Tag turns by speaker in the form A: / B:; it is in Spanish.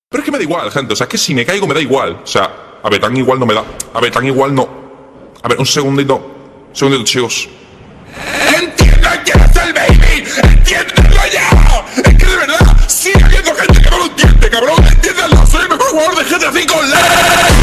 A: Pero es que me da igual, gente. O sea, es que si me caigo me da igual. O sea, a ver, tan igual no me da. A ver, tan igual no. A ver, un segundito. Un segundito, chicos. ¡Entiendan quién es el baby! ¡Entiéndanlo ya! Es que de verdad, sigue habiendo gente que no lo entiende, cabrón. ¡Entiéndanlo! ¡Soy el mejor jugador de GTA V Online!